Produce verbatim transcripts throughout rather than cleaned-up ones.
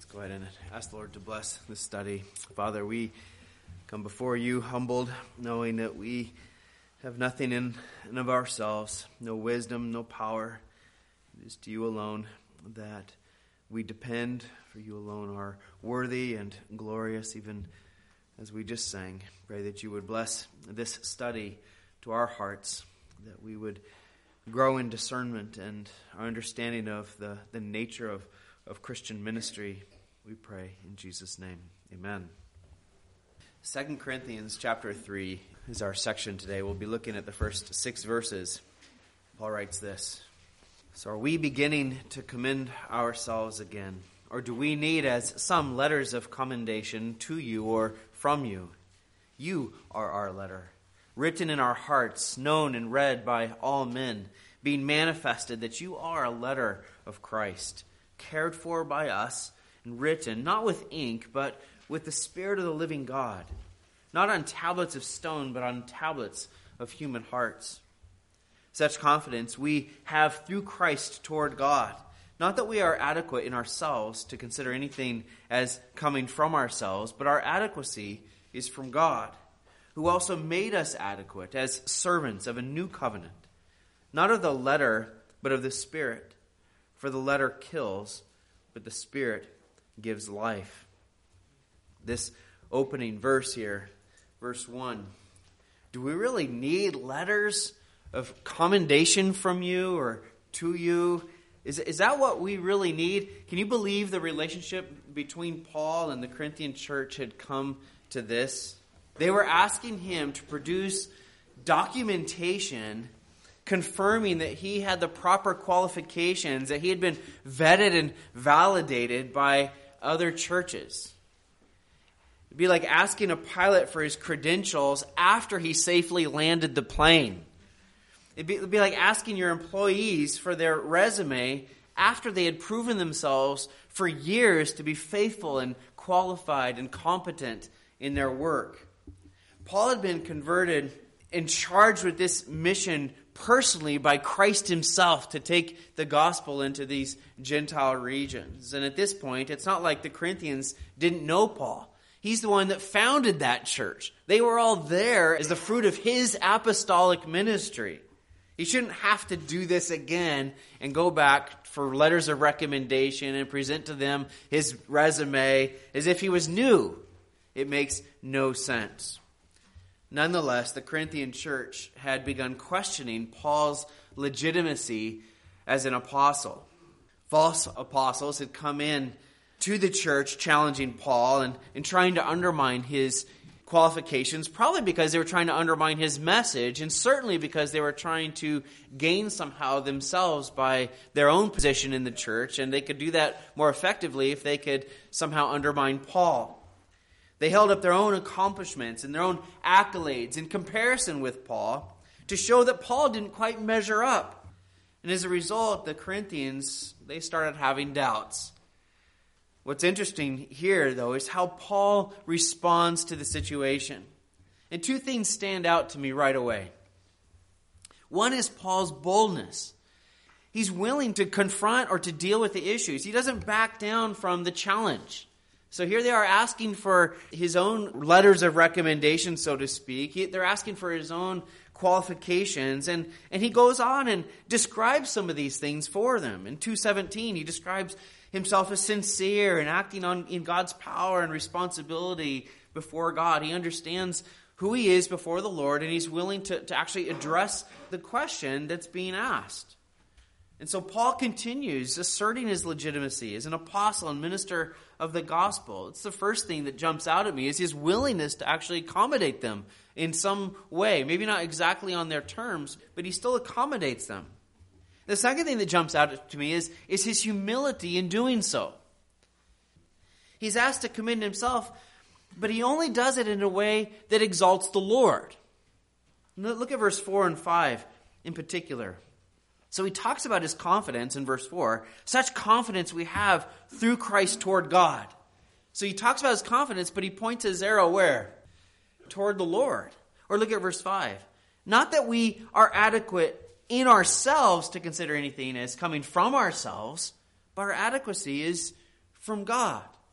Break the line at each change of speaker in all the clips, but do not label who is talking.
Go ahead and ask the Lord to bless this study. Father, we come before you humbled, knowing that we have nothing in and of ourselves, no wisdom, no power. It is to you alone that we depend, for you alone are worthy and glorious, even as we just sang. Pray that you would bless this study to our hearts, that we would grow in discernment and our understanding of the, the nature of, of Christian ministry. We pray in Jesus' name. Amen. Second Corinthians chapter three is our section today. We'll be looking at the first six verses. Paul writes this. So are we beginning to commend ourselves again? Or do we need as some letters of commendation to you or from you? You are our letter, written in our hearts, known and read by all men, being manifested that you are a letter of Christ, cared for by us, and written, not with ink, but with the Spirit of the living God, not on tablets of stone, but on tablets of human hearts. Such confidence we have through Christ toward God, not that we are adequate in ourselves to consider anything as coming from ourselves, but our adequacy is from God, who also made us adequate as servants of a new covenant, not of the letter, but of the Spirit. For the letter kills, but the Spirit gives life. This opening verse here, verse one. Do we really need letters of commendation from you or to you? Is, is that what we really need? Can you believe the relationship between Paul and the Corinthian church had come to this? They were asking him to produce documentation confirming that he had the proper qualifications, that he had been vetted and validated by other churches. It'd be like asking a pilot for his credentials after he safely landed the plane. It'd be, it'd be like asking your employees for their resume after they had proven themselves for years to be faithful and qualified and competent in their work. Paul had been converted and charged with this mission personally by Christ himself to take the gospel into these Gentile regions. And at this point, it's not like the Corinthians didn't know Paul. He's the one that founded that church. They were all there as the fruit of his apostolic ministry. He shouldn't have to do this again and go back for letters of recommendation and present to them his resume as if he was new. It makes no sense. Nonetheless, the Corinthian church had begun questioning Paul's legitimacy as an apostle. False apostles had come in to the church challenging Paul and, and trying to undermine his qualifications, probably because they were trying to undermine his message, and certainly because they were trying to gain somehow themselves by their own position in the church, and they could do that more effectively if they could somehow undermine Paul. They held up their own accomplishments and their own accolades in comparison with Paul to show that Paul didn't quite measure up. And as a result, the Corinthians, they started having doubts. What's interesting here, though, is how Paul responds to the situation. And two things stand out to me right away. One is Paul's boldness. He's willing to confront or to deal with the issues. He doesn't back down from the challenge. So here they are asking for his own letters of recommendation, so to speak. He, they're asking for his own qualifications. And, and he goes on and describes some of these things for them. In two seventeen, he describes himself as sincere and acting on in God's power and responsibility before God. He understands who he is before the Lord, and he's willing to, to actually address the question that's being asked. And so Paul continues asserting his legitimacy as an apostle and minister of the gospel. It's the first thing that jumps out at me is his willingness to actually accommodate them in some way. Maybe not exactly on their terms, but he still accommodates them. The second thing that jumps out to me is, is his humility in doing so. He's asked to commend himself, but he only does it in a way that exalts the Lord. Look at verse four and five in particular. So he talks about his confidence in verse four. Such confidence we have through Christ toward God. So he talks about his confidence, but he points his arrow where? Toward the Lord. Or look at verse five. Not that we are adequate in ourselves to consider anything as coming from ourselves, but our adequacy is from God.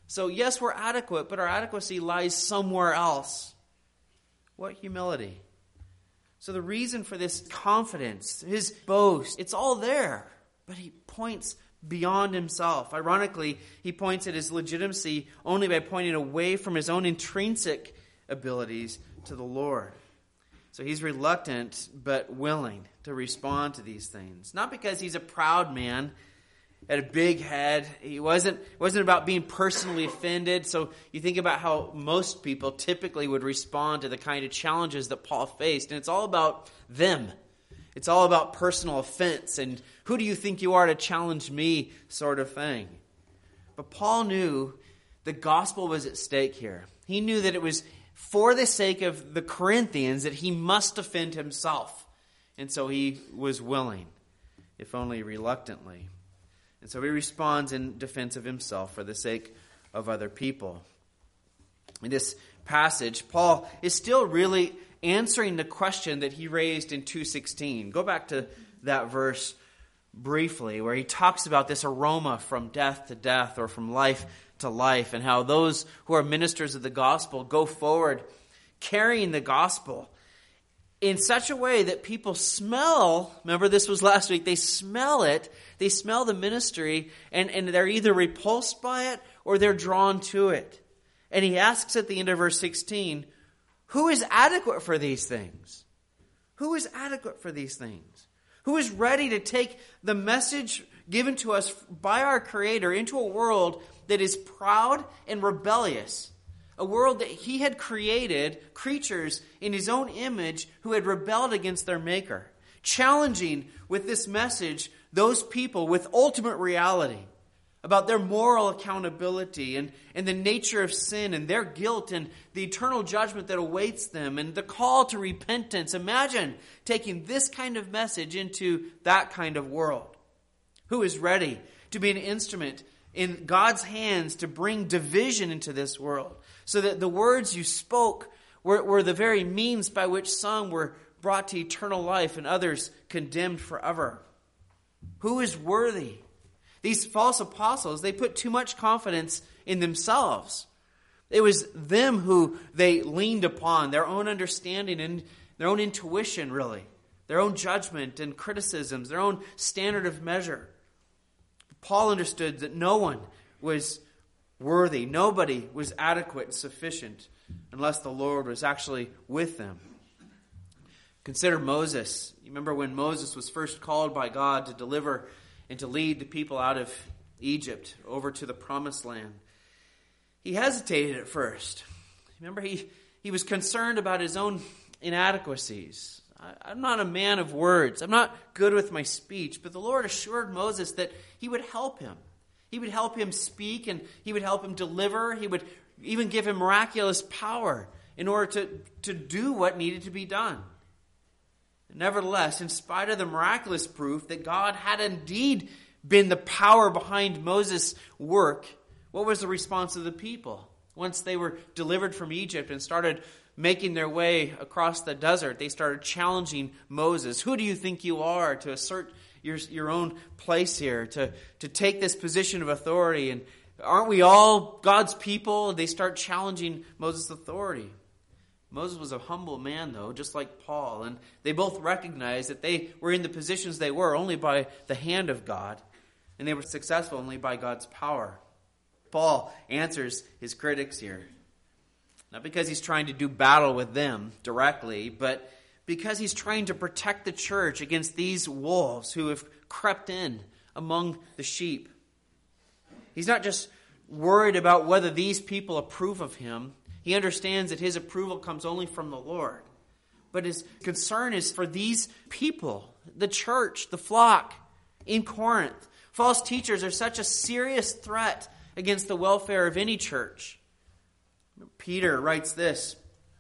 So yes, we're adequate, but our adequacy lies somewhere else. What humility. So the reason for this confidence, his boast, it's all there. But he points beyond himself. Ironically, he points at his legitimacy only by pointing away from his own intrinsic abilities to the Lord. So he's reluctant but willing to respond to these things. Not because he's a proud man, had a big head. He wasn't, it wasn't about being personally offended. So you think about how most people typically would respond to the kind of challenges that Paul faced. And it's all about them. It's all about personal offense and who do you think you are to challenge me sort of thing. But Paul knew the gospel was at stake here. He knew that it was for the sake of the Corinthians that he must defend himself. And so he was willing, if only reluctantly. And so he responds in defense of himself for the sake of other people. In this passage, Paul is still really answering the question that he raised in two sixteen. Go back to that verse briefly, where he talks about this aroma from death to death or from life to life, and how those who are ministers of the gospel go forward carrying the gospel in such a way that people smell, remember this was last week, they smell it, they smell the ministry, and, and they're either repulsed by it or they're drawn to it. And he asks at the end of verse sixteen, who is adequate for these things? Who is adequate for these things? Who is ready to take the message given to us by our Creator into a world that is proud and rebellious? A world that he had created creatures in his own image who had rebelled against their Maker. Challenging with this message those people with ultimate reality about their moral accountability and, and the nature of sin and their guilt and the eternal judgment that awaits them and the call to repentance. Imagine taking this kind of message into that kind of world. Who is ready to be an instrument in God's hands to bring division into this world, so that the words you spoke were, were the very means by which some were brought to eternal life and others condemned forever? Who is worthy? These false apostles, they put too much confidence in themselves. It was them who they leaned upon, their own understanding and their own intuition, really, their own judgment and criticisms, their own standard of measure. Paul understood that no one was worthy, nobody was adequate and sufficient unless the Lord was actually with them. Consider Moses. You remember when Moses was first called by God to deliver and to lead the people out of Egypt over to the promised land. He hesitated at first. Remember, he, he was concerned about his own inadequacies. I, I'm not a man of words. I'm not good with my speech. But the Lord assured Moses that he would help him. He would help him speak and he would help him deliver. He would even give him miraculous power in order to, to do what needed to be done. Nevertheless, in spite of the miraculous proof that God had indeed been the power behind Moses' work, what was the response of the people? Once they were delivered from Egypt and started making their way across the desert, they started challenging Moses. Who do you think you are to assert your, your own place here, to, to take this position of authority? And aren't we all God's people? They start challenging Moses' authority. Moses was a humble man, though, just like Paul, and they both recognized that they were in the positions they were only by the hand of God, and they were successful only by God's power. Paul answers his critics here, not because he's trying to do battle with them directly, but because he's trying to protect the church against these wolves who have crept in among the sheep. He's not just worried about whether these people approve of him. He understands that his approval comes only from the Lord. But his concern is for these people, the church, the flock in Corinth. False teachers are such a serious threat against the welfare of any church. Peter writes this.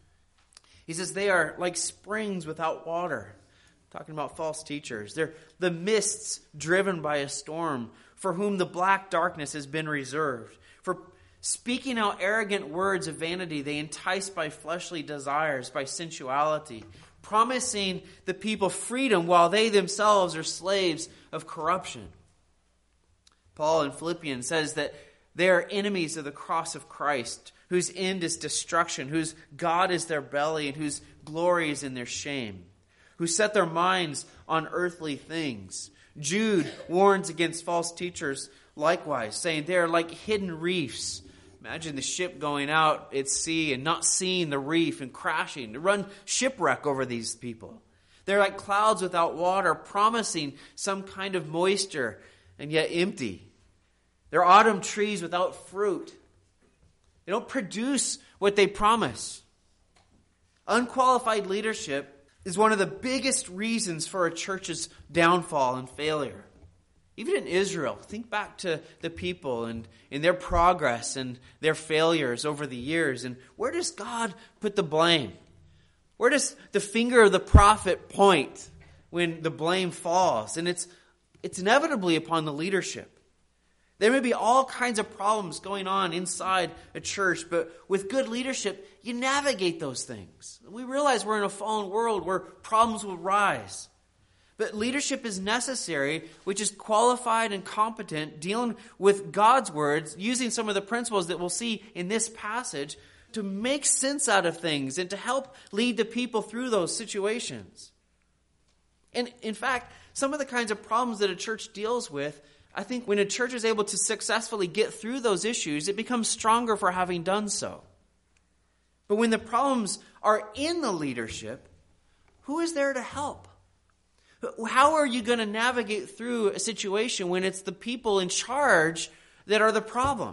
He says, they are like springs without water. Talking about false teachers. They're the mists driven by a storm, for whom the black darkness has been reserved. For speaking out arrogant words of vanity, they entice by fleshly desires, by sensuality, promising the people freedom while they themselves are slaves of corruption. Paul in Philippians says that They are enemies of the cross of Christ, whose end is destruction, whose God is their belly, and whose glory is in their shame, who set their minds on earthly things. Jude warns against false teachers likewise, saying they are like hidden reefs. Imagine the ship going out at sea and not seeing the reef and crashing, to run shipwreck over these people. They're like clouds without water, promising some kind of moisture, and yet empty. They're autumn trees without fruit. They don't produce what they promise. Unqualified leadership is one of the biggest reasons for a church's downfall and failure. Even in Israel, think back to the people and, and their progress and their failures over the years. And where does God put the blame? Where does the finger of the prophet point when the blame falls? And it's it's inevitably upon the leadership. There may be all kinds of problems going on inside a church, but with good leadership, you navigate those things. We realize we're in a fallen world where problems will rise. But leadership is necessary, which is qualified and competent, dealing with God's words, using some of the principles that we'll see in this passage to make sense out of things and to help lead the people through those situations. And in fact, some of the kinds of problems that a church deals with, I think when a church is able to successfully get through those issues, it becomes stronger for having done so. But when the problems are in the leadership, who is there to help? How are you going to navigate through a situation when it's the people in charge that are the problem?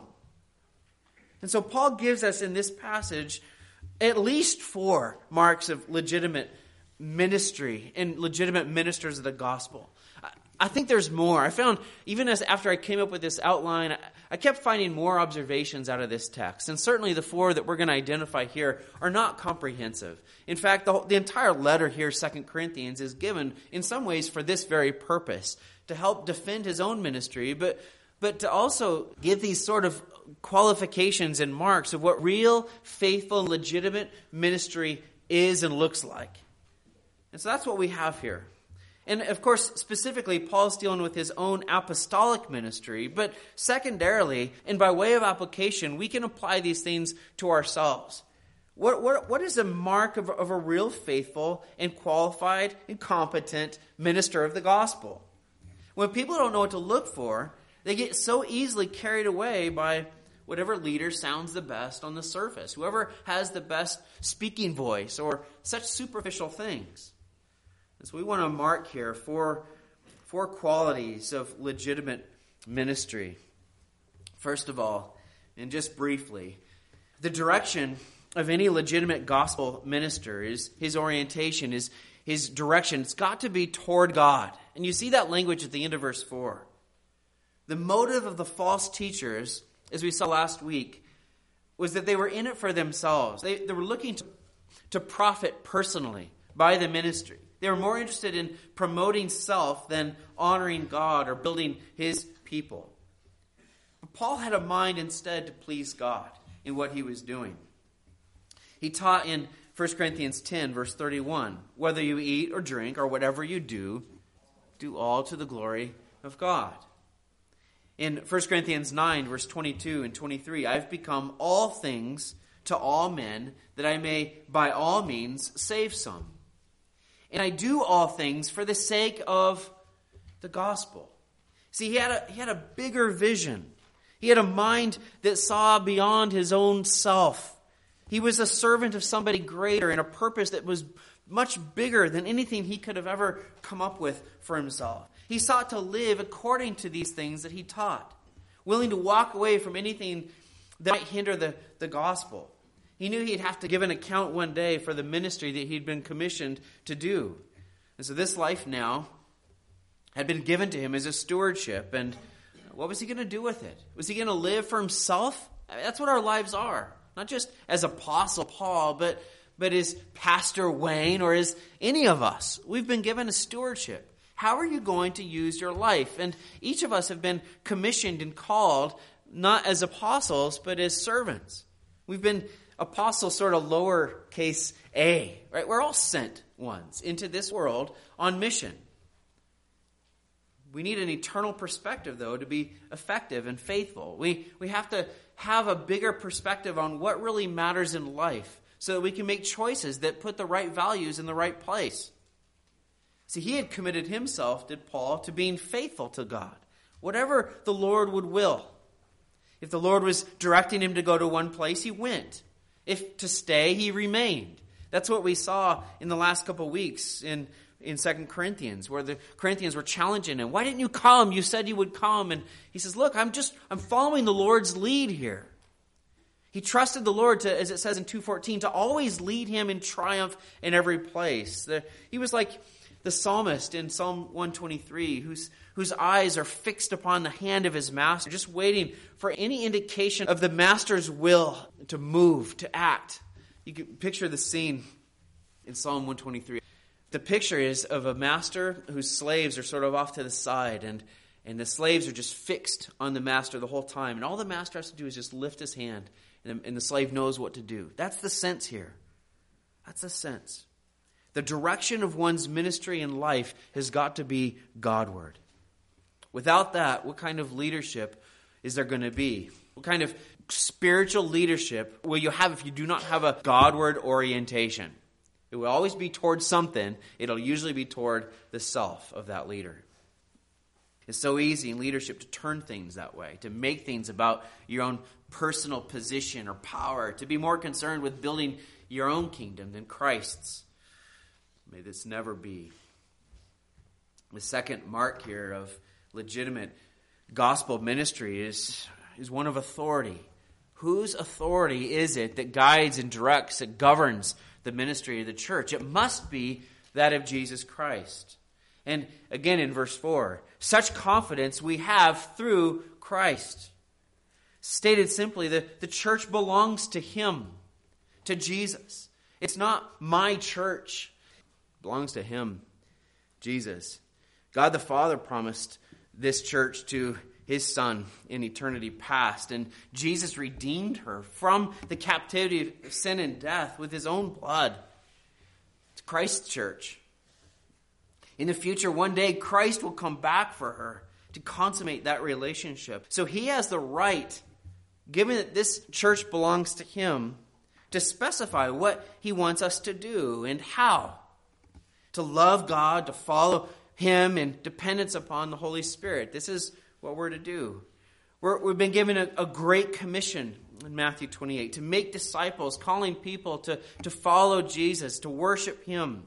And so Paul gives us in this passage at least four marks of legitimate ministry and legitimate ministers of the gospel. I think there's more. I found, even as after I came up with this outline, I kept finding more observations out of this text. And certainly the four that we're going to identify here are not comprehensive. In fact, the, whole, the entire letter here, Second Corinthians, is given in some ways for this very purpose, to help defend his own ministry, but, but to also give these sort of qualifications and marks of what real, faithful, legitimate ministry is and looks like. And so that's what we have here. And of course, specifically, Paul's dealing with his own apostolic ministry, but secondarily, and by way of application, we can apply these things to ourselves. What, what, what is a mark of, of a real faithful and qualified and competent minister of the gospel? When people don't know what to look for, they get so easily carried away by whatever leader sounds the best on the surface, whoever has the best speaking voice, or such superficial things. And so we want to mark here four, four qualities of legitimate ministry. First of all, and just briefly, the direction of any legitimate gospel minister is his orientation, is his direction. It's got to be toward God. And you see that language at the end of verse four. The motive of the false teachers, as we saw last week, was that they were in it for themselves. They, they were looking to, to profit personally by the ministry. They were more interested in promoting self than honoring God or building his people. But Paul had a mind instead to please God in what he was doing. He taught in First Corinthians ten, verse thirty-one, whether you eat or drink or whatever you do, do all to the glory of God. In First Corinthians nine, verse twenty-two and twenty-three, I've become all things to all men, that I may by all means save some. And I do all things for the sake of the gospel. See, he had a, he had a bigger vision. He had a mind that saw beyond his own self. He was a servant of somebody greater and a purpose that was much bigger than anything he could have ever come up with for himself. He sought to live according to these things that he taught, willing to walk away from anything that might hinder the, the gospel. He knew he'd have to give an account one day for the ministry that he'd been commissioned to do. And so this life now had been given to him as a stewardship. And what was he going to do with it? Was he going to live for himself? I mean, that's what our lives are. Not just as Apostle Paul, but, but as Pastor Wayne or as any of us. We've been given a stewardship. How are you going to use your life? And each of us have been commissioned and called not as apostles, but as servants. We've been apostles, sort of lowercase a, right? We're all sent ones into this world on mission. We need an eternal perspective, though, to be effective and faithful. We, we have to have a bigger perspective on what really matters in life so that we can make choices that put the right values in the right place. See, he had committed himself, did Paul, to being faithful to God, whatever the Lord would will. If the Lord was directing him to go to one place, he went. If to stay, he remained. That's what we saw in the last couple of weeks in, in Second Corinthians, where the Corinthians were challenging him. Why didn't you come? You said you would come. And he says, look, I'm just, I'm following the Lord's lead here. He trusted the Lord to, as it says in two fourteen, to always lead him in triumph in every place. The, he was like the psalmist in Psalm one twenty-three, whose, whose eyes are fixed upon the hand of his master, just waiting for any indication of the master's will to move, to act. You can picture the scene in Psalm one twenty-three. The picture is of a master whose slaves are sort of off to the side, and, and the slaves are just fixed on the master the whole time. And all the master has to do is just lift his hand, and the, and the slave knows what to do. That's the sense here. That's the sense. The direction of one's ministry and life has got to be Godward. Without that, what kind of leadership is there going to be? What kind of spiritual leadership will you have if you do not have a Godward orientation? It will always be toward something. It'll usually be toward the self of that leader. It's so easy in leadership to turn things that way, to make things about your own personal position or power, to be more concerned with building your own kingdom than Christ's. May this never be. The second mark here of legitimate gospel ministry is, is one of authority. Whose authority is it that guides and directs, that governs the ministry of the church? It must be that of Jesus Christ. And again in verse four, such confidence we have through Christ. Stated simply, the, the church belongs to him, to Jesus. It's not my church. It belongs to him, Jesus. God the Father promised this church to his Son in eternity past, and Jesus redeemed her from the captivity of sin and death with his own blood. It's Christ's church. In the future, one day, Christ will come back for her to consummate that relationship. So he has the right, given that this church belongs to him, to specify what he wants us to do and how. To love God, to follow him in dependence upon the Holy Spirit. This is what we're to do. We're, we've been given a, a great commission in Matthew twenty-eight to make disciples, calling people to, to follow Jesus, to worship him.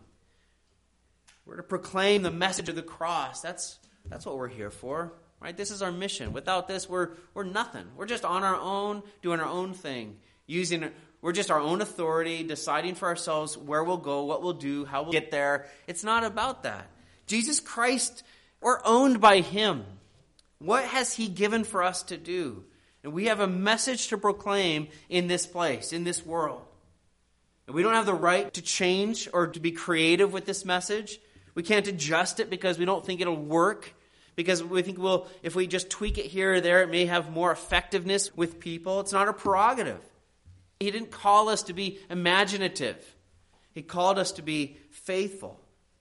We're to proclaim the message of the cross. That's, that's what we're here for. Right? This is our mission. Without this, we're, we're nothing. We're just on our own, doing our own thing. Using, we're just our own authority, deciding for ourselves where we'll go, what we'll do, how we'll get there. It's not about that. Jesus Christ, we're owned by him. What has he given for us to do? And we have a message to proclaim in this place, in this world. And we don't have the right to change or to be creative with this message. We can't adjust it because we don't think it'll work. Because we think, well, if we just tweak it here or there, it may have more effectiveness with people. It's not a prerogative. He didn't call us to be imaginative. He called us to be faithful.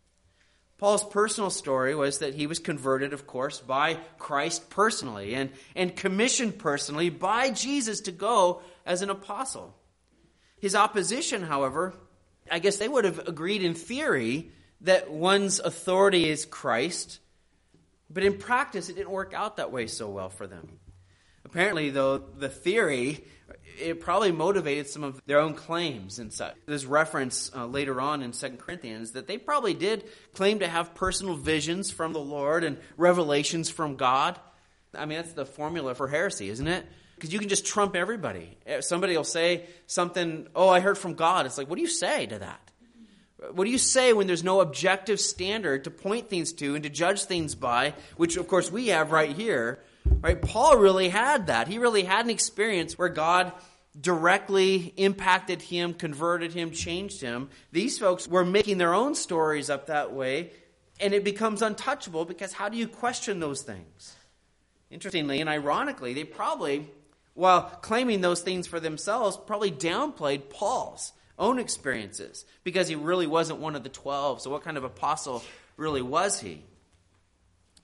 Paul's personal story was that he was converted, of course, by Christ personally and, and commissioned personally by Jesus to go as an apostle. His opposition, however, I guess they would have agreed in theory that one's authority is Christ, but in practice it didn't work out that way so well for them. Apparently, though, the theory, it probably motivated some of their own claims and such. There's reference uh, later on in Second Corinthians that they probably did claim to have personal visions from the Lord and revelations from God. I mean, that's the formula for heresy, isn't it? Because you can just trump everybody. Somebody will say something, oh, I heard from God. It's like, what do you say to that? What do you say when there's no objective standard to point things to and to judge things by, which, of course, we have right here? Right? Paul really had that. He really had an experience where God directly impacted him, converted him, changed him. These folks were making their own stories up that way, and it becomes untouchable because how do you question those things? Interestingly and ironically, they probably, while claiming those things for themselves, probably downplayed Paul's own experiences because he really wasn't one of the twelve. So what kind of apostle really was he?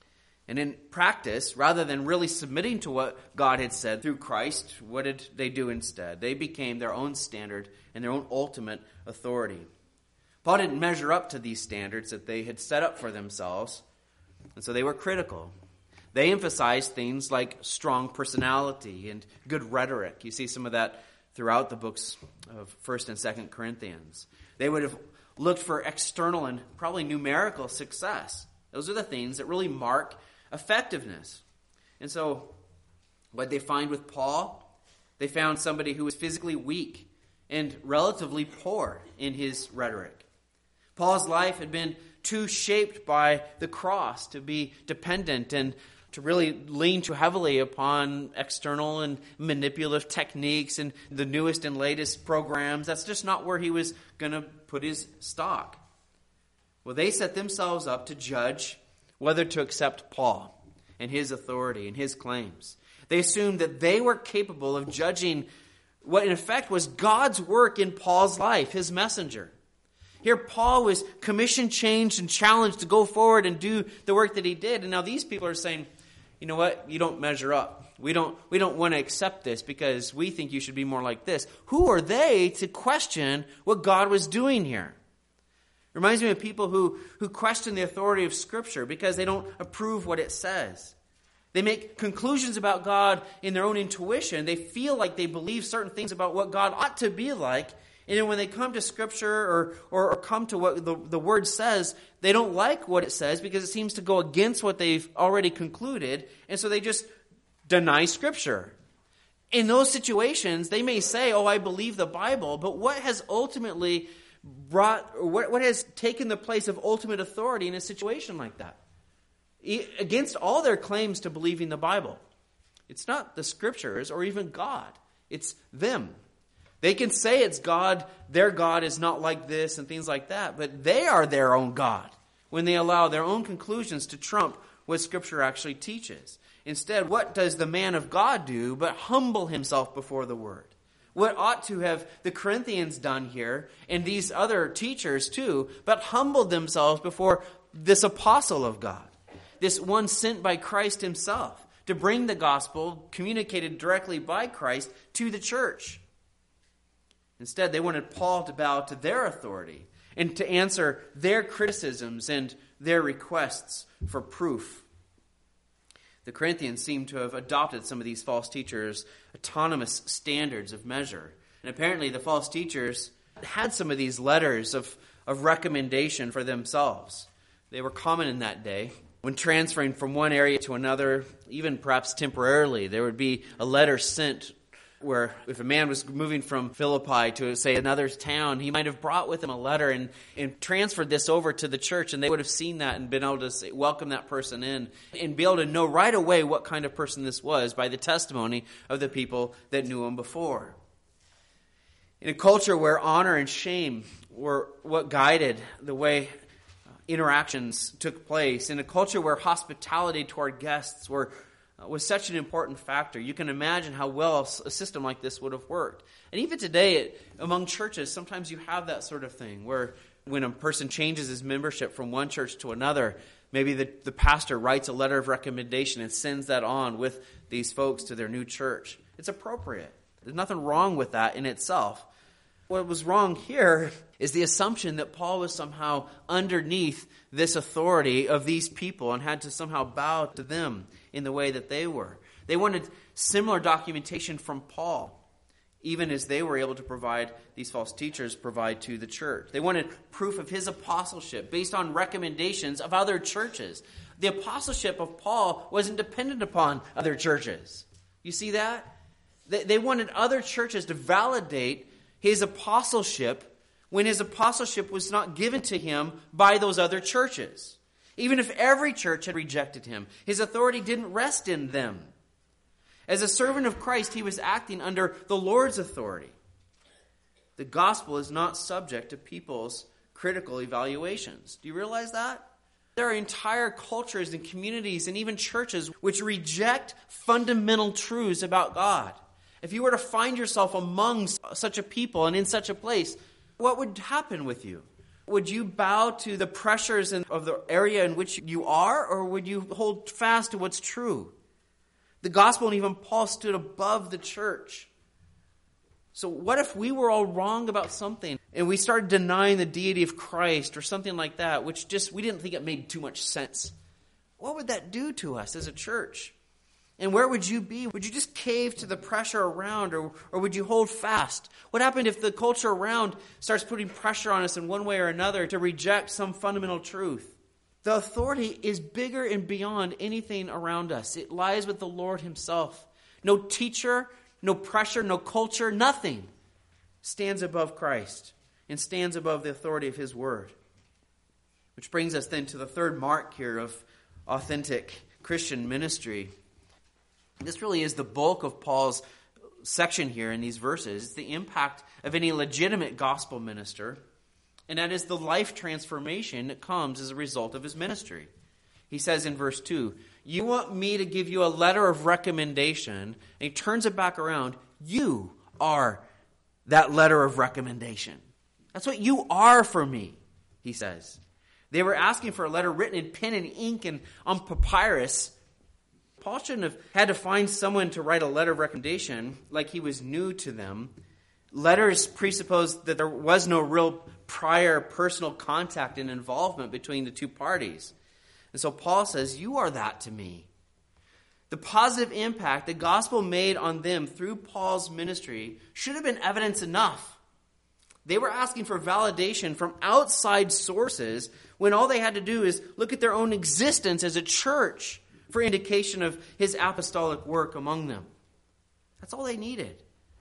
And in practice, rather than really submitting to what God had said through Christ, what did they do instead? They became their own standard and their own ultimate authority. Paul didn't measure up to these standards that they had set up for themselves, and so they were critical. They emphasized things like strong personality and good rhetoric. You see some of that throughout the books of First and Second Corinthians. They would have looked for external and probably numerical success. Those are the things that really mark effectiveness. And so what they find with Paul, they found somebody who was physically weak and relatively poor in his rhetoric. Paul's life had been too shaped by the cross to be dependent and to really lean too heavily upon external and manipulative techniques and the newest and latest programs. That's just not where he was going to put his stock. Well, they set themselves up to judge whether to accept Paul and his authority and his claims. They assumed that they were capable of judging what in effect was God's work in Paul's life, his messenger. Here Paul was commissioned, changed, and challenged to go forward and do the work that he did. And now these people are saying, you know what, you don't measure up. We don't, we don't want to accept this because we think you should be more like this. Who are they to question what God was doing here? Reminds me of people who, who question the authority of Scripture because they don't approve what it says. They make conclusions about God in their own intuition. They feel like they believe certain things about what God ought to be like. And then when they come to Scripture or, or, or come to what the, the Word says, they don't like what it says because it seems to go against what they've already concluded. And so they just deny Scripture. In those situations, they may say, oh, I believe the Bible. But what has ultimately brought, what, what has taken the place of ultimate authority in a situation like that? Against all their claims to believing the Bible. It's not the Scriptures or even God. It's them. They can say it's God, their God is not like this and things like that, but they are their own God when they allow their own conclusions to trump what Scripture actually teaches. Instead, what does the man of God do but humble himself before the Word? What ought to have the Corinthians done here, and these other teachers too, but humbled themselves before this apostle of God, this one sent by Christ himself to bring the gospel communicated directly by Christ to the church. Instead, they wanted Paul to bow to their authority and to answer their criticisms and their requests for proof. The Corinthians seem to have adopted some of these false teachers' autonomous standards of measure. And apparently the false teachers had some of these letters of, of recommendation for themselves. They were common in that day. When transferring from one area to another, even perhaps temporarily, there would be a letter sent where if a man was moving from Philippi to, say, another town, he might have brought with him a letter and, and transferred this over to the church, and they would have seen that and been able to say, welcome that person in and be able to know right away what kind of person this was by the testimony of the people that knew him before. In a culture where honor and shame were what guided the way interactions took place, in a culture where hospitality toward guests were was such an important factor, you can imagine how well a system like this would have worked. And even today, it, among churches, sometimes you have that sort of thing where when a person changes his membership from one church to another, maybe the, the pastor writes a letter of recommendation and sends that on with these folks to their new church. It's appropriate. There's nothing wrong with that in itself. What was wrong here is the assumption that Paul was somehow underneath this authority of these people and had to somehow bow to them in the way that they were. They wanted similar documentation from Paul, even as they were able to provide, these false teachers provide to the church. They wanted proof of his apostleship based on recommendations of other churches. The apostleship of Paul wasn't dependent upon other churches. You see that? They, they wanted other churches to validate his apostleship when his apostleship was not given to him by those other churches. Even if every church had rejected him, his authority didn't rest in them. As a servant of Christ, he was acting under the Lord's authority. The gospel is not subject to people's critical evaluations. Do you realize that? There are entire cultures and communities and even churches which reject fundamental truths about God. If you were to find yourself among such a people and in such a place, what would happen with you? Would you bow to the pressures in, of the area in which you are, or would you hold fast to what's true? The gospel and even Paul stood above the church. So what if we were all wrong about something and we started denying the deity of Christ or something like that, which just we didn't think it made too much sense? What would that do to us as a church? And where would you be? Would you just cave to the pressure around, or, or would you hold fast? What happened if the culture around starts putting pressure on us in one way or another to reject some fundamental truth? The authority is bigger and beyond anything around us. It lies with the Lord himself. No teacher, no pressure, no culture, nothing stands above Christ and stands above the authority of his word. Which brings us then to the third mark here of authentic Christian ministry. This really is the bulk of Paul's section here in these verses. It's the impact of any legitimate gospel minister, and that is the life transformation that comes as a result of his ministry. He says in verse two, you want me to give you a letter of recommendation, and he turns it back around. You are that letter of recommendation. That's what you are for me, he says. They were asking for a letter written in pen and ink and on papyrus. Paul shouldn't have had to find someone to write a letter of recommendation like he was new to them. Letters presupposed that there was no real prior personal contact and involvement between the two parties. And so Paul says, you are that to me. The positive impact the gospel made on them through Paul's ministry should have been evidence enough. They were asking for validation from outside sources when all they had to do is look at their own existence as a church for indication of his apostolic work among them. That's all they needed.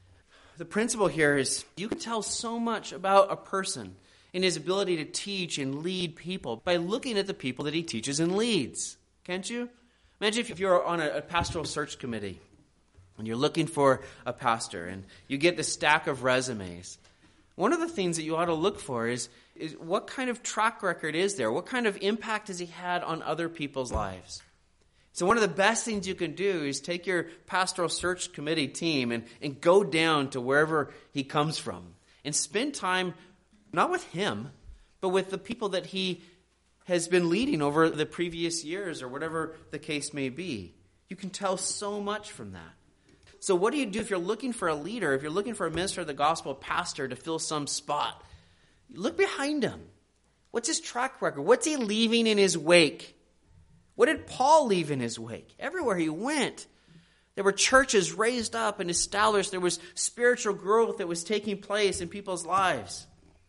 The principle here is you can tell so much about a person and his ability to teach and lead people by looking at the people that he teaches and leads. Can't you? Imagine if you're on a, a pastoral search committee and you're looking for a pastor and you get this stack of resumes. One of the things that you ought to look for is, is what kind of track record is there? What kind of impact has he had on other people's lives? So one of the best things you can do is take your pastoral search committee team and, and go down to wherever he comes from and spend time, not with him, but with the people that he has been leading over the previous years or whatever the case may be. You can tell so much from that. So what do you do if you're looking for a leader, if you're looking for a minister of the gospel, a pastor to fill some spot? Look behind him. What's his track record? What's he leaving in his wake? What did Paul leave in his wake? Everywhere he went, there were churches raised up and established. There was spiritual growth that was taking place in people's lives.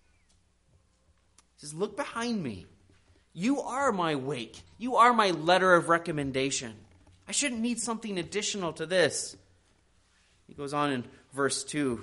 He says, look behind me. You are my wake. You are my letter of recommendation. I shouldn't need something additional to this. He goes on in verse two.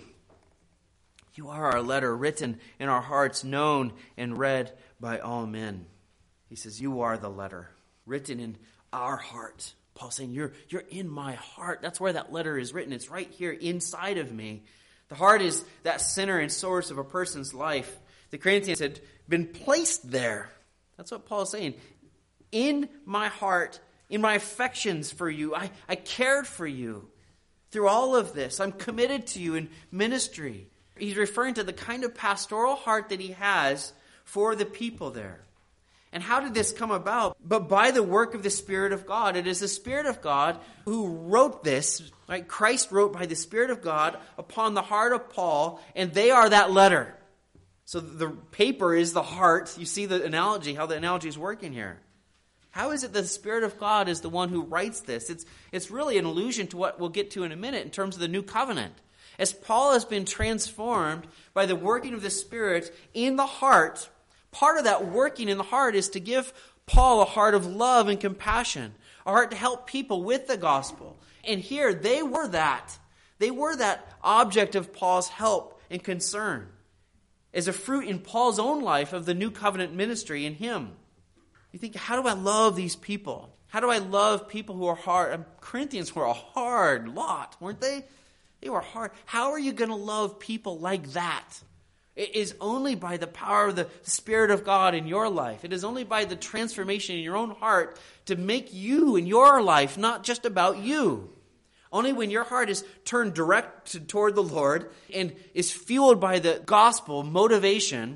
You are our letter written in our hearts, known and read by all men. He says, you are the letter written in our heart. Paul's saying, you're, you're in my heart. That's where that letter is written. It's right here inside of me. The heart is that center and source of a person's life. The Corinthians had been placed there. That's what Paul is saying. In my heart, in my affections for you, I, I cared for you through all of this. I'm committed to you in ministry. He's referring to the kind of pastoral heart that he has for the people there. And how did this come about? But by the work of the Spirit of God. It is the Spirit of God who wrote this. Right? Christ wrote by the Spirit of God upon the heart of Paul, and they are that letter. So the paper is the heart. You see the analogy, how the analogy is working here. How is it the Spirit of God is the one who writes this? It's, it's really an allusion to what we'll get to in a minute in terms of the new covenant. As Paul has been transformed by the working of the Spirit in the heart, part of that working in the heart is to give Paul a heart of love and compassion, a heart to help people with the gospel. And here, they were that. They were that object of Paul's help and concern as a fruit in Paul's own life of the new covenant ministry in him. You think, how do I love these people? How do I love people who are hard? Corinthians were a hard lot, weren't they? They were hard. How are you going to love people like that? It is only by the power of the Spirit of God in your life. It is only by the transformation in your own heart to make you in your life not just about you. Only when your heart is turned direct toward the Lord and is fueled by the gospel motivation,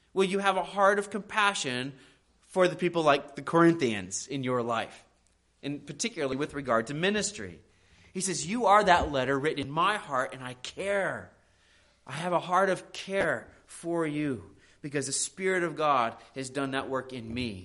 Will you have a heart of compassion for the people like the Corinthians in your life? And particularly with regard to ministry. He says, you are that letter written in my heart, and I care. I have a heart of care for you because the Spirit of God has done that work in me.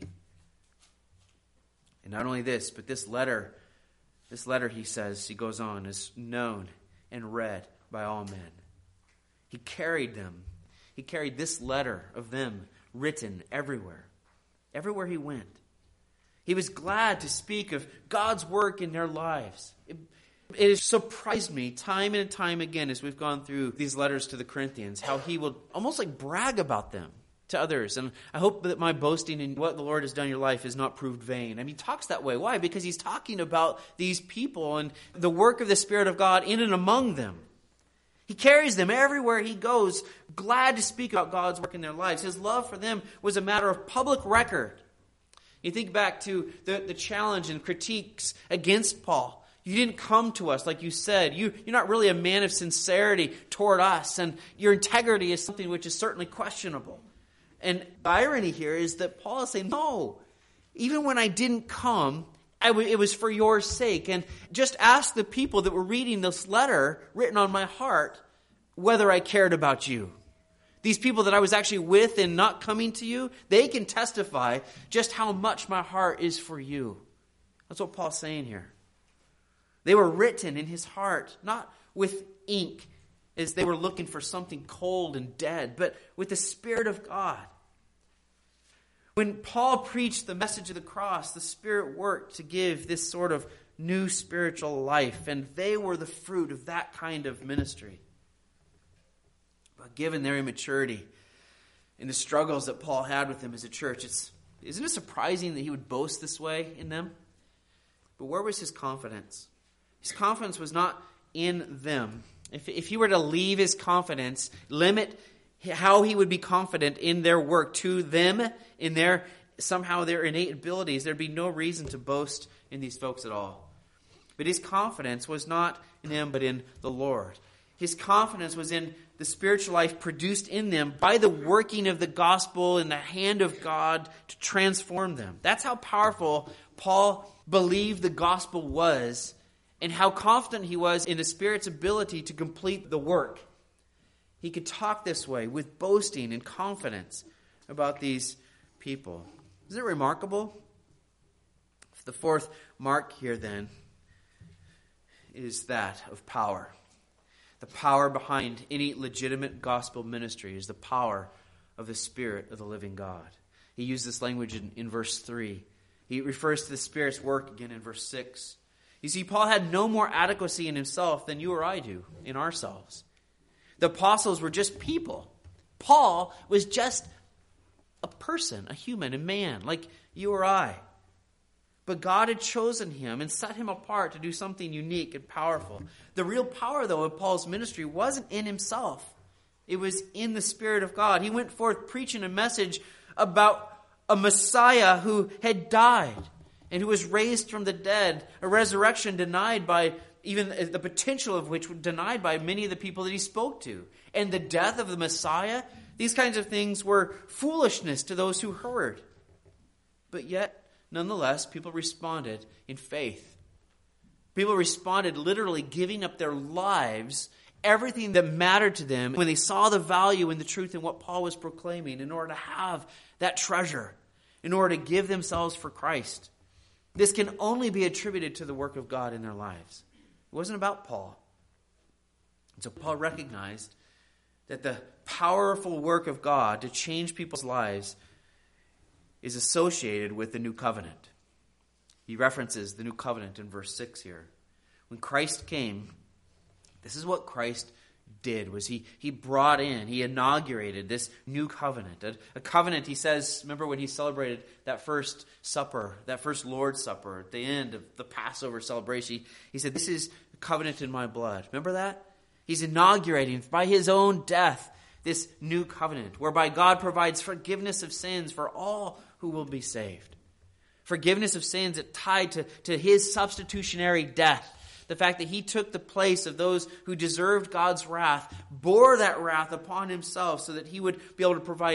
And not only this, but this letter, this letter, he says, he goes on, is known and read by all men. He carried them. He carried this letter of them written everywhere. Everywhere he went. He was glad to speak of God's work in their lives. It, it has surprised me time and time again as we've gone through these letters to the Corinthians, how he will almost like brag about them to others. And I hope that my boasting in what the Lord has done in your life is not proved vain. I mean, he talks that way. Why? Because he's talking about these people and the work of the Spirit of God in and among them. He carries them everywhere he goes, glad to speak about God's work in their lives. His love for them was a matter of public record. You think back to the, the challenge and critiques against Paul. You didn't come to us like you said. You, you're not really a man of sincerity toward us, and your integrity is something which is certainly questionable. And the irony here is that Paul is saying, no, even when I didn't come, I w- it was for your sake. And just ask the people that were reading this letter written on my heart whether I cared about you. These people that I was actually with and not coming to you, they can testify just how much my heart is for you. That's what Paul's saying here. They were written in his heart, not with ink as they were looking for something cold and dead, but with the Spirit of God. When Paul preached the message of the cross, the Spirit worked to give this sort of new spiritual life, and they were the fruit of that kind of ministry. But given their immaturity and the struggles that Paul had with them as a church, it's, isn't it surprising that he would boast this way in them? But where was his confidence? His confidence was not in them. If, if he were to leave his confidence, limit how he would be confident in their work to them, in their somehow their innate abilities, there'd be no reason to boast in these folks at all. But his confidence was not in them, but in the Lord. His confidence was in the spiritual life produced in them by the working of the gospel in the hand of God to transform them. That's how powerful Paul believed the gospel was, and how confident he was in the Spirit's ability to complete the work. He could talk this way with boasting and confidence about these people. Isn't it remarkable? The fourth mark here then is that of power. The power behind any legitimate gospel ministry is the power of the Spirit of the living God. He used this language in, in verse three. He refers to the Spirit's work again in verse six. You see, Paul had no more adequacy in himself than you or I do in ourselves. The apostles were just people. Paul was just a person, a human, a man, like you or I. But God had chosen him and set him apart to do something unique and powerful. The real power, though, of Paul's ministry wasn't in himself. It was in the Spirit of God. He went forth preaching a message about a Messiah who had died and who was raised from the dead, a resurrection denied by even the potential of which was denied by many of the people that he spoke to. And the death of the Messiah, these kinds of things were foolishness to those who heard. But yet, nonetheless, people responded in faith. People responded literally giving up their lives, everything that mattered to them, when they saw the value and the truth in what Paul was proclaiming in order to have that treasure, in order to give themselves for Christ. This can only be attributed to the work of God in their lives. It wasn't about Paul. And so Paul recognized that the powerful work of God to change people's lives is associated with the new covenant. He references the new covenant in verse six here. When Christ came, this is what Christ did, was he, he brought in, he inaugurated this new covenant. A, a covenant, he says, remember when he celebrated that first supper, that first Lord's Supper at the end of the Passover celebration, he, he said, this is a covenant in my blood. Remember that? He's inaugurating by his own death this new covenant, whereby God provides forgiveness of sins for all who will be saved. Forgiveness of sins that tied to, to his substitutionary death. The fact that he took the place of those who deserved God's wrath, bore that wrath upon himself so that he would be able to provide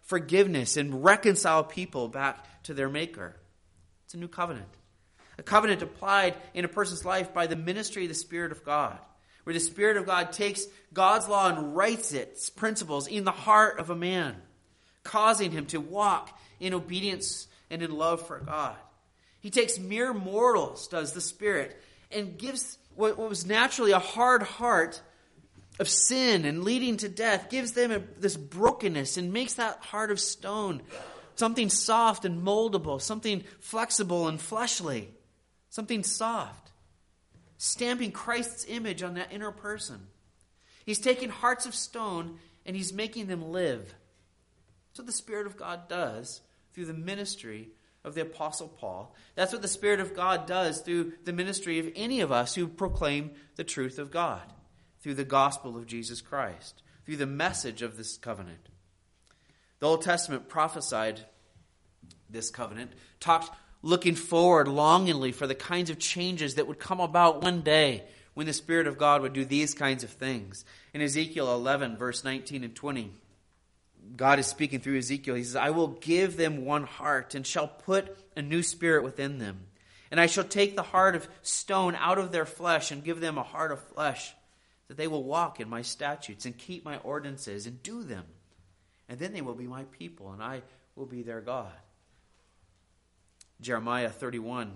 forgiveness and reconcile people back to their Maker. It's a new covenant. A covenant applied in a person's life by the ministry of the Spirit of God, where the Spirit of God takes God's law and writes its principles in the heart of a man, causing him to walk in obedience and in love for God. He takes mere mortals, does the Spirit, and gives what was naturally a hard heart of sin and leading to death, gives them a, this brokenness and makes that heart of stone something soft and moldable, something flexible and fleshly, something soft, stamping Christ's image on that inner person. He's taking hearts of stone and he's making them live. That's what the Spirit of God does through the ministry of the Apostle Paul. That's what the Spirit of God does through the ministry of any of us who proclaim the truth of God, through the gospel of Jesus Christ, through the message of this covenant. The Old Testament prophesied this covenant, talked looking forward longingly for the kinds of changes that would come about one day when the Spirit of God would do these kinds of things. In Ezekiel eleven, verse nineteen and twenty, God is speaking through Ezekiel. He says, I will give them one heart and shall put a new spirit within them. And I shall take the heart of stone out of their flesh and give them a heart of flesh, that they will walk in my statutes and keep my ordinances and do them. And then they will be my people, and I will be their God. Jeremiah thirty-one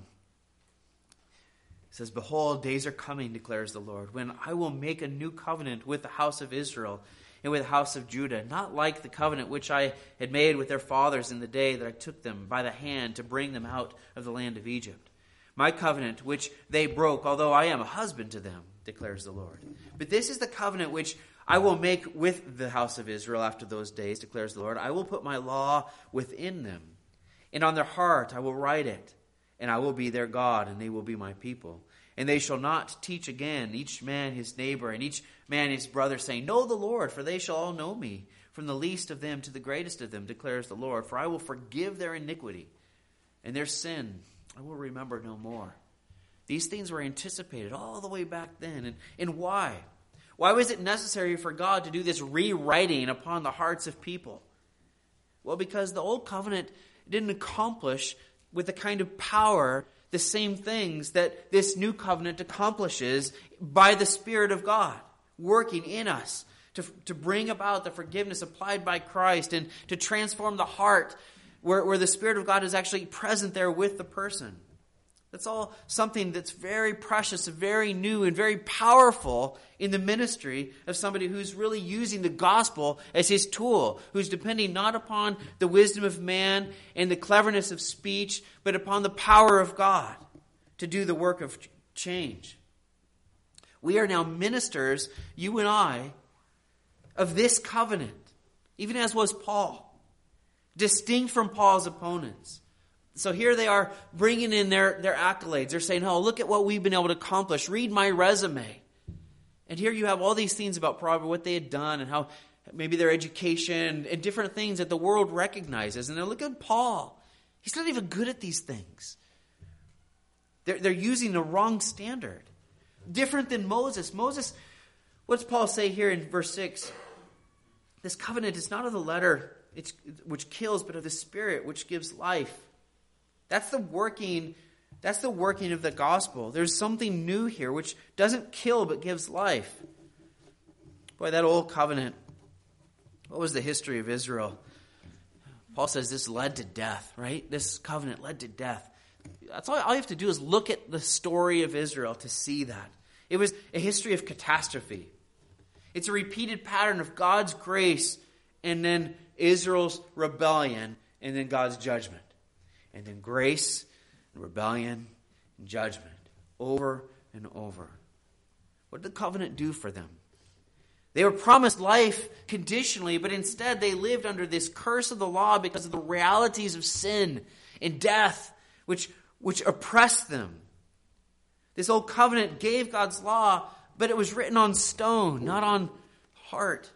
says, Behold, days are coming, declares the Lord, when I will make a new covenant with the house of Israel and with the house of Judah, not like the covenant which I had made with their fathers in the day that I took them by the hand to bring them out of the land of Egypt. My covenant which they broke, although I am a husband to them, declares the Lord. But this is the covenant which I will make with the house of Israel after those days, declares the Lord. I will put my law within them, and on their heart I will write it, and I will be their God, and they will be my people. And they shall not teach again, each man his neighbor, and each man his brother, saying, Know the Lord, for they shall all know me, from the least of them to the greatest of them, declares the Lord. For I will forgive their iniquity, and their sin I will remember no more. These things were anticipated all the way back then. And, and why? Why was it necessary for God to do this rewriting upon the hearts of people? Well, because the old covenant didn't accomplish with the kind of power the same things that this new covenant accomplishes by the Spirit of God working in us to, to bring about the forgiveness applied by Christ and to transform the heart where, where the Spirit of God is actually present there with the person. That's all something that's very precious, very new, and very powerful in the ministry of somebody who's really using the gospel as his tool, who's depending not upon the wisdom of man and the cleverness of speech, but upon the power of God to do the work of change. We are now ministers, you and I, of this covenant, even as was Paul, distinct from Paul's opponents. So here they are bringing in their, their accolades. They're saying, oh, look at what we've been able to accomplish. Read my resume. And here you have all these things about probably what they had done and how maybe their education and different things that the world recognizes. And then look at Paul. He's not even good at these things. They're, they're using the wrong standard. Different than Moses. Moses, what does Paul say here in verse six? This covenant is not of the letter it's, which kills, but of the Spirit which gives life. That's the working, that's the working of the gospel. There's something new here which doesn't kill but gives life. Boy, that old covenant. What was the history of Israel? Paul says this led to death, right? This covenant led to death. That's all, all you have to do is look at the story of Israel to see that. It was a history of catastrophe. It's a repeated pattern of God's grace and then Israel's rebellion and then God's judgment. And then grace, and rebellion, and judgment. Over and over. What did the covenant do for them? They were promised life conditionally, but instead they lived under this curse of the law because of the realities of sin and death, which, which oppressed them. This old covenant gave God's law, but it was written on stone, not on heart.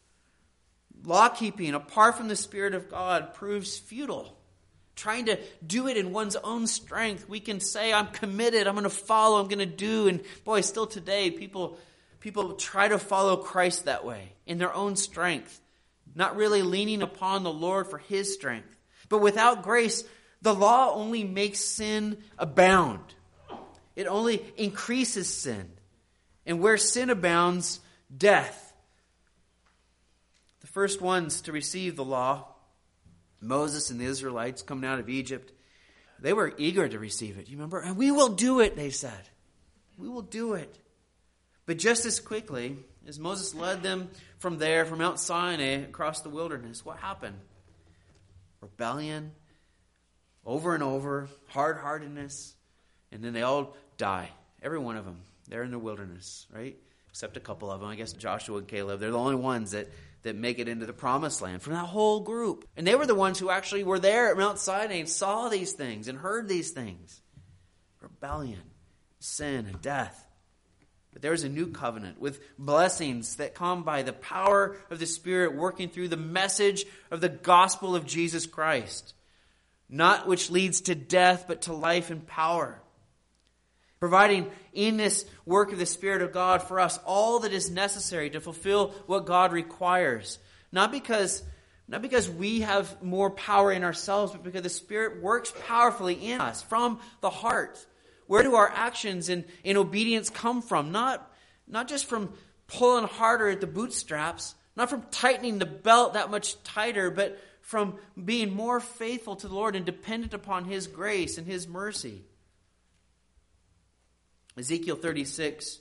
Law-keeping, apart from the Spirit of God, proves futile. Trying to do it in one's own strength. We can say, I'm committed, I'm going to follow, I'm going to do. And boy, still today, people, people try to follow Christ that way, in their own strength. not really leaning upon the Lord for his strength. But without grace, the law only makes sin abound. It only increases sin. And where sin abounds, death. The first ones to receive the law, Moses and the Israelites coming out of Egypt, they were eager to receive it. You remember? And we will do it, they said. We will do it. But just as quickly as Moses led them from there, from Mount Sinai across the wilderness, what happened? Rebellion, over and over, hard-heartedness, and then they all die. Every one of them. They're in the wilderness, right? Except a couple of them. I guess Joshua and Caleb. They're the only ones that, that make it into the promised land from that whole group. And they were the ones who actually were there at Mount Sinai and saw these things and heard these things. Rebellion, sin, and death. But there is a new covenant with blessings that come by the power of the Spirit working through the message of the gospel of Jesus Christ. Not which leads to death, but to life and power. Providing in this work of the Spirit of God for us all that is necessary to fulfill what God requires. Not because, not because we have more power in ourselves, but because the Spirit works powerfully in us from the heart. Where do our actions in, in obedience come from? Not, not just from pulling harder at the bootstraps, not from tightening the belt that much tighter, but from being more faithful to the Lord and dependent upon his grace and his mercy. Ezekiel thirty-six,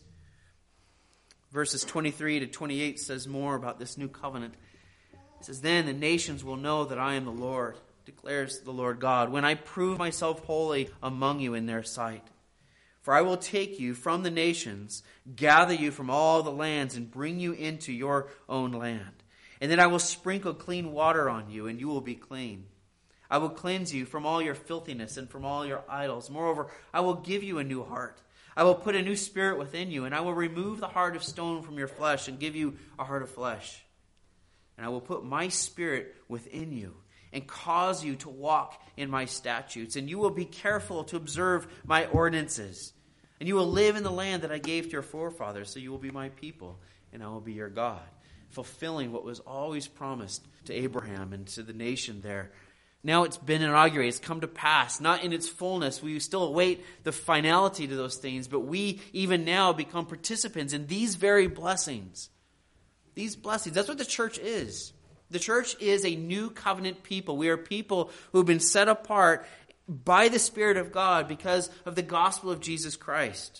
verses twenty-three to twenty-eight says more about this new covenant. It says, "Then the nations will know that I am the Lord, declares the Lord God, when I prove myself holy among you in their sight. For I will take you from the nations, gather you from all the lands, and bring you into your own land. And then I will sprinkle clean water on you, and you will be clean. I will cleanse you from all your filthiness and from all your idols. Moreover, I will give you a new heart. I will put a new spirit within you, and I will remove the heart of stone from your flesh and give you a heart of flesh. And I will put my spirit within you and cause you to walk in my statutes. And you will be careful to observe my ordinances. And you will live in the land that I gave to your forefathers, so you will be my people, and I will be your God." Fulfilling what was always promised to Abraham and to the nation there. Now it's been inaugurated. It's come to pass. Not in its fullness. We still await the finality to those things. But we, even now, become participants in these very blessings. These blessings. That's what the church is. The church is a new covenant people. We are people who have been set apart by the Spirit of God because of the gospel of Jesus Christ.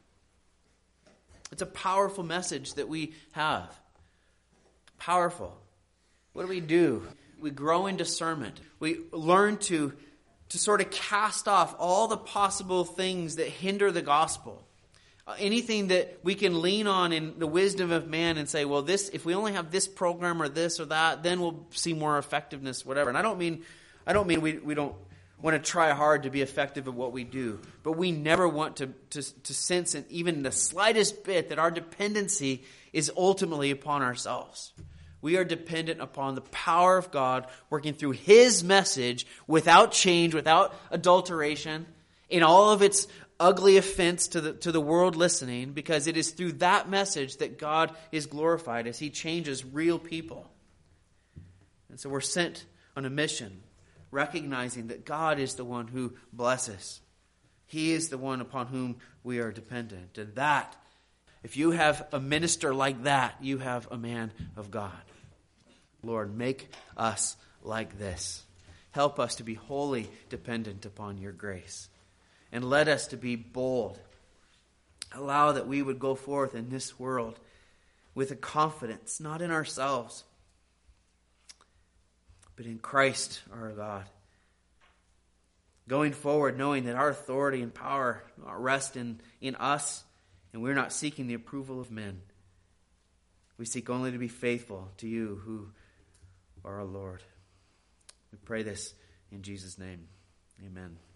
It's a powerful message that we have. Powerful. What do we do? We grow in discernment. We learn to, to sort of cast off all the possible things that hinder the gospel. Uh, anything that we can lean on in the wisdom of man and say, well, this, if we only have this program or this or that, then we'll see more effectiveness, whatever. And I don't mean, I don't mean we, we don't want to try hard to be effective at what we do. But we never want to, to, to sense in even the slightest bit that our dependency is ultimately upon ourselves. We are dependent upon the power of God working through his message without change, without adulteration, in all of its ugly offense to the, to the world listening, because it is through that message that God is glorified as he changes real people. And so we're sent on a mission, recognizing that God is the one who blesses. He is the one upon whom we are dependent. And that, if you have a minister like that, you have a man of God. Lord, make us like this. Help us to be wholly dependent upon your grace. And let us to be bold. Allow that we would go forth in this world with a confidence, not in ourselves, but in Christ our God. Going forward, knowing that our authority and power rest in, in us, and we're not seeking the approval of men. We seek only to be faithful to you who are our Lord. We pray this in Jesus' name. Amen.